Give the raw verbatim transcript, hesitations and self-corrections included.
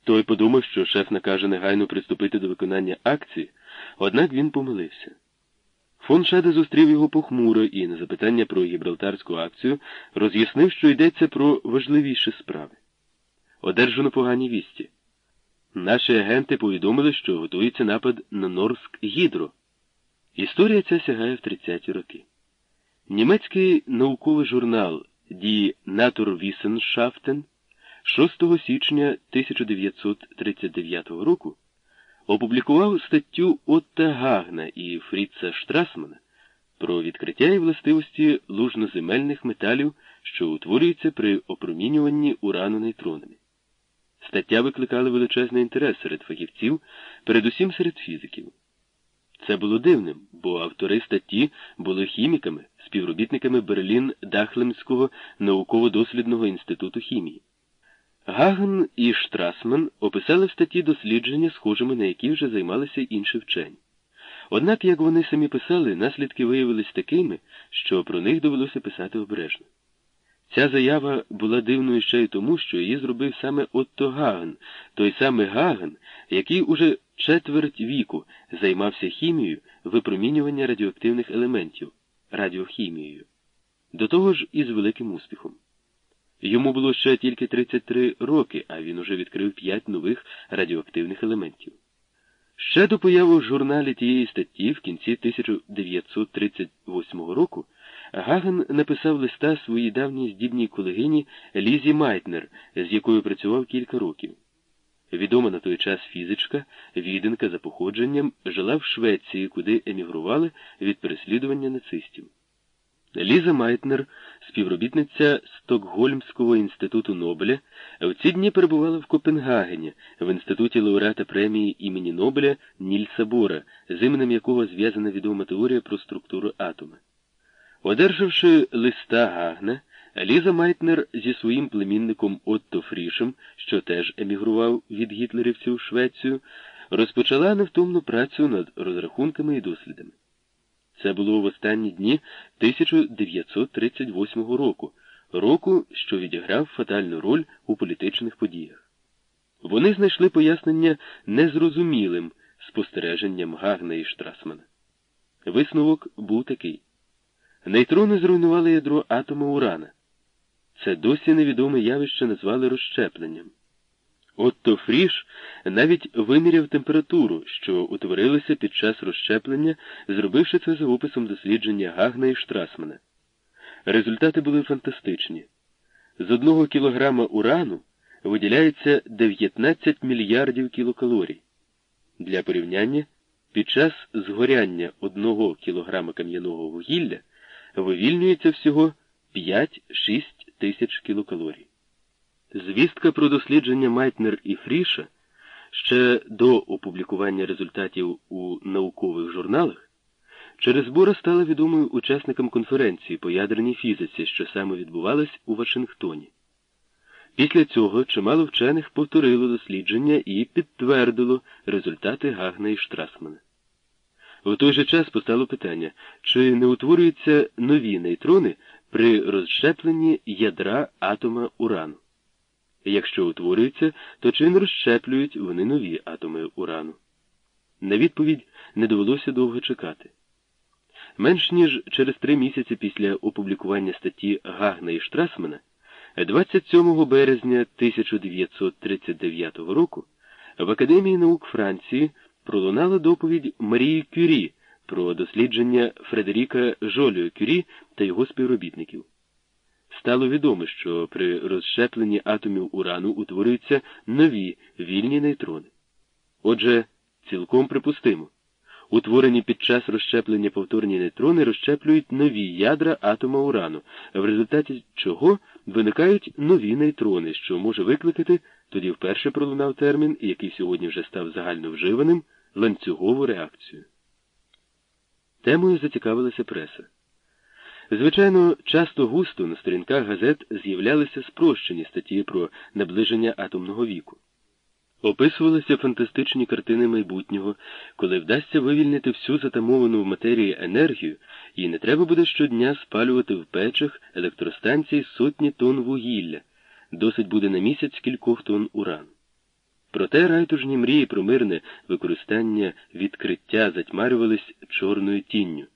Той подумав, що шеф накаже негайно приступити до виконання акції, однак він помилився. Фон Шаде зустрів його похмуро і на запитання про гібралтарську акцію роз'яснив, що йдеться про важливіші справи. Одержано погані вісті. Наші агенти повідомили, що готується напад на Норськ-Гідро. Історія ця сягає в тридцяті роки. Німецький науковий журнал «Die Naturwissenschaften» шостого січня тисяча дев'ятсот тридцять дев'ятого року опублікував статтю Отто Гагна і Фріца Штрасмана про відкриття і властивості лужноземельних металів, що утворюються при опромінюванні урану нейтронами. Стаття викликала величезний інтерес серед фахівців, передусім серед фізиків. Це було дивним, бо автори статті були хіміками, співробітниками Берлін-Дахлемського науково-дослідного інституту хімії. Гагн і Штрасман описали в статті дослідження, схожими на які вже займалися інші вчені. Однак, як вони самі писали, наслідки виявились такими, що про них довелося писати обережно. Ця заява була дивною ще й тому, що її зробив саме Отто Гагн, той самий Гагн, який уже четверть віку займався хімією випромінювання радіоактивних елементів, радіохімією. До того ж із великим успіхом. Йому було ще тільки тридцять три роки, а він уже відкрив п'ять нових радіоактивних елементів. Ще до появи в журналі тієї статті в кінці тисяча дев'ятсот тридцять восьмого року Гагн написав листа своїй давній здібній колегині Лізі Майтнер, з якою працював кілька років. Відома на той час фізичка, віденка за походженням, жила в Швеції, куди емігрували від переслідування нацистів. Ліза Майтнер, співробітниця Стокгольмського інституту Нобеля, в ці дні перебувала в Копенгагені, в інституті лауреата премії імені Нобеля Нільса Бора, з іменем якого зв'язана відома теорія про структуру атома. Одержавши листа Гагна, Ліза Майтнер зі своїм племінником Отто Фрішем, що теж емігрував від гітлерівців в Швецію, розпочала невтомну працю над розрахунками і дослідами. Це було в останні дні тисяча дев'ятсот тридцять восьмого року, року, що відіграв фатальну роль у політичних подіях. Вони знайшли пояснення незрозумілим спостереженням Гагна і Штрасмана. Висновок був такий. Нейтрони зруйнували ядро атома урана. Це досі невідоме явище назвали розщепленням. Отто Фріш навіть виміряв температуру, що утворилася під час розщеплення, зробивши це за описом дослідження Гагна і Штрасмана. Результати були фантастичні. З одного кілограма урану виділяється дев'ятнадцять мільярдів кілокалорій. Для порівняння, під час згоряння одного кілограма кам'яного вугілля вивільнюється всього п'ять-шість тисяч кілокалорій. Звістка про дослідження Майтнер і Фріша ще до опублікування результатів у наукових журналах через Бора стала відомою учасникам конференції по ядерній фізиці, що саме відбувалась у Вашингтоні. Після цього чимало вчених повторило дослідження і підтвердило результати Гагна і Штрасмана. У той же час постало питання, чи не утворюються нові нейтрони при розщепленні ядра атома урану. Якщо утворюються, то чи не розщеплюють вони нові атоми урану? На відповідь не довелося довго чекати. Менш ніж через три місяці після опублікування статті Гагна і Штрасмана, двадцять сьомого березня тисяча дев'ятсот тридцять дев'ятого року в Академії наук Франції пролунала доповідь Марії Кюрі про дослідження Фредеріка Жоліо Кюрі та його співробітників. Стало відомо, що при розщепленні атомів урану утворюються нові вільні нейтрони. Отже, цілком припустимо, утворені під час розщеплення повторні нейтрони розщеплюють нові ядра атома урану, в результаті чого виникають нові нейтрони, що може викликати, тоді вперше пролунав термін, який сьогодні вже став загальновживаним, ланцюгову реакцію. Темою зацікавилася преса. Звичайно, часто-густо на сторінках газет з'являлися спрощені статті про наближення атомного віку. Описувалися фантастичні картини майбутнього, коли вдасться вивільнити всю затамовану в матерії енергію, і не треба буде щодня спалювати в печах електростанцій сотні тонн вугілля, досить буде на місяць кількох тонн урану. Проте райтужні мрії про мирне використання відкриття затьмарювались чорною тінню.